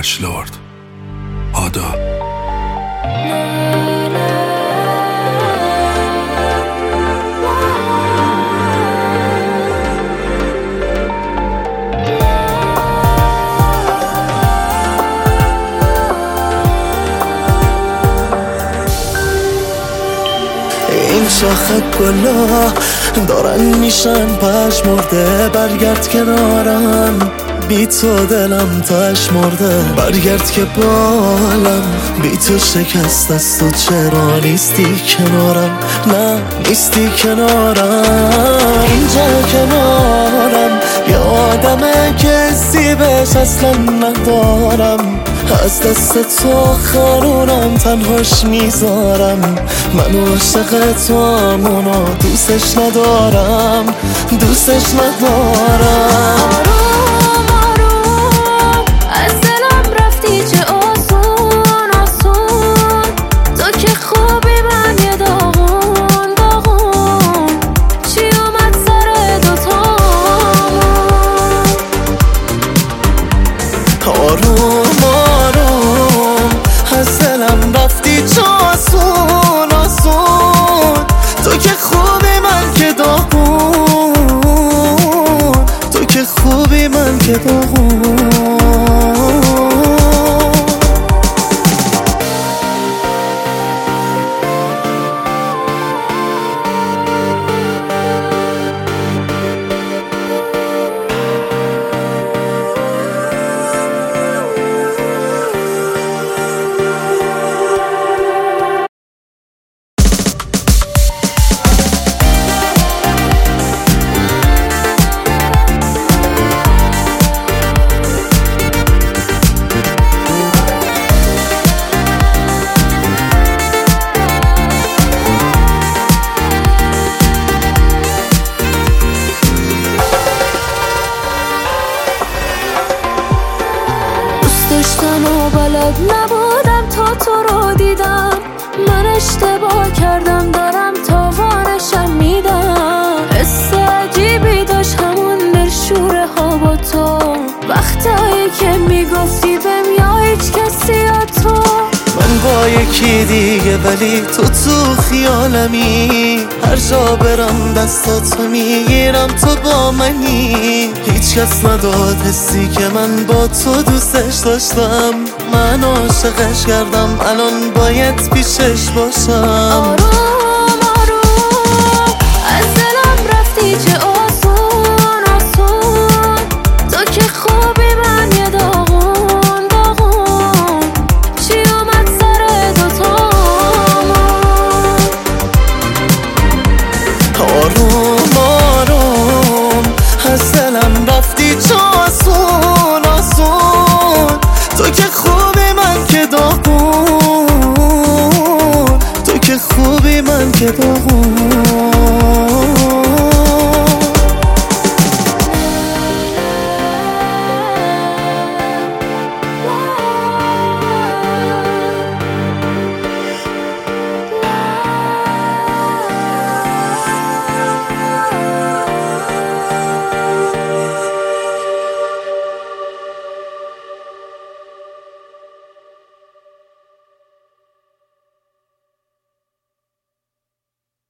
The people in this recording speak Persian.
آرش لرد. آدا. این شاخه گلا دارن میشن پشمرده، برگرد کنارم بی تو دلم پشمرده، برگرد که بالم بی تو شکست است و چرا نیستی کنارم، نه نیستی کنارم. اینجا کنارم یه آدمه که سیبش اصلا ندارم، از دست تو خارونم تنهاش میذارم، من عاشق تو هم اونو دوستش ندارم، دوستش ندارم. آروم آروم از دلم رفتی چه آسون آسون، تو که خوبی من یه داغون داغون، چی اومد سر دوتامون. آروم از دلم رفتی چه آسون آسون، تو که خوبی من که داغون، تو که خوبی من که داغون. داشتم و بلد نبودم تا تو رو دیدم، من اشتباه کردم دارم تاوانشم میدم، حس عجیبی داشت همون دلشوره ها با تو، وقتایی که میگفتی بهم یا هیچ کسی یا تو. من با یکی دیگه ولی تو خیالمی، هر جا برم دستاتو میگیرم تو با منی، هیچ کس نداد حسی که من با تو دوستش داشتم، من عاشقش کردم الان باید پیشش باشم. آروم آروم از دلم رفتی چه آسون آسون، تو که خوبی من یه داغون داغون، چی اومد سر دوتامون. آروم آروم از دلم رفتی چه آسون آسون، تو که خوبی من که داغون، تو که خوبی من که داغون.